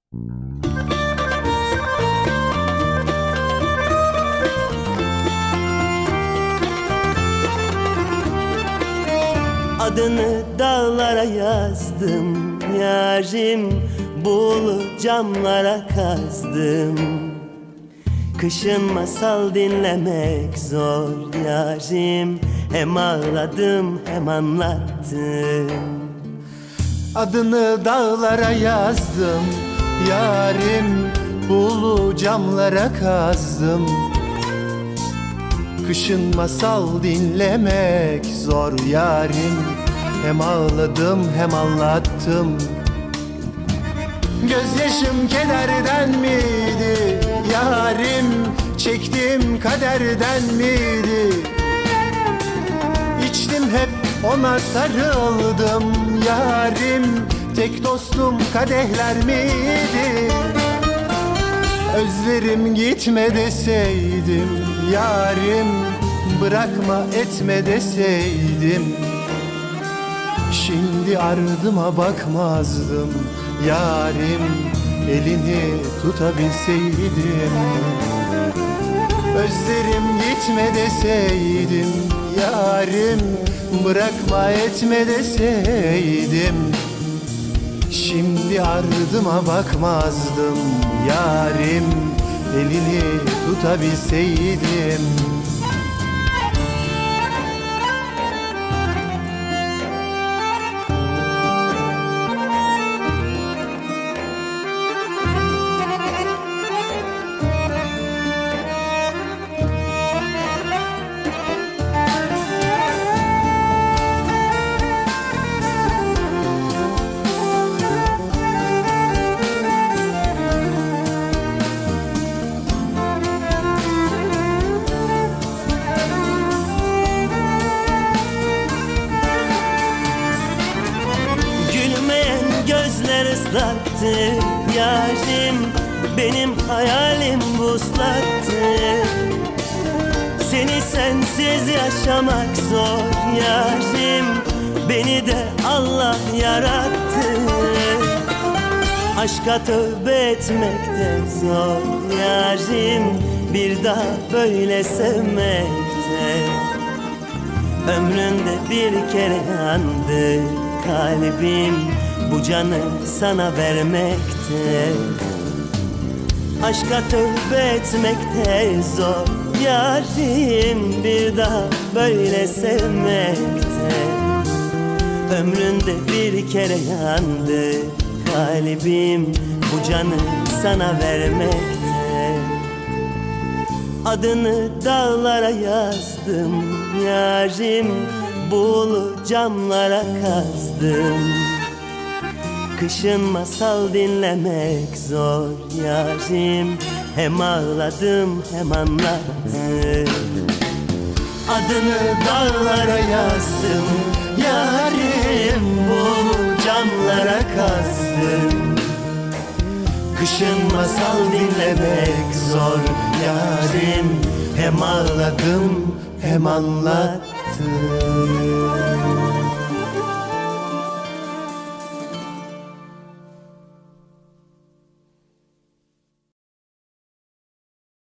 Adını dağlara yazdım yarim, buğulu camlara kazdım. Kışın masal dinlemek zor yarim, hem ağladım hem anlattım. Adını dağlara yazdım yarim, buğulu camlara kazdım. Kışın masal dinlemek zor yarim, hem ağladım hem anlattım. Gözyaşım kederden miydi yarim, çektiğim kaderden miydi? İçtim hep ona sarıldım yarim, tek dostum kadehler miydi? Özlerim gitme deseydim yarim, bırakma etme deseydim, şimdi ardıma bakmazdım yarim, elini tutabilseydim. Özlerim gitme deseydim yarim, bırakma etme deseydim, şimdi ardıma bakmazdım yarim, elini tutabilseydim. Gözler ıslattı yarim, benim hayalim vuslattı. Seni sensiz yaşamak zor yarim, beni de Allah yarattı. Aşka tövbe etmek de zor yarim, bir daha böyle sevmekte. Ömründe bir kere yandı kalbim, bu canı sana vermekte. Aşka tövbe etmekte zor yarim, bir daha böyle sevmekte. Ömründe bir kere yandı kalbim, bu canı sana vermekte. Adını dağlara yazdım yarim, buğulu camlara kazdım. Kışın masal dinlemek zor yarim, hem ağladım hem anlattım. Adını dağlara yazdım yarim, bu camlara kazdım. Kışın masal dinlemek zor yarim, hem ağladım hem anlattım.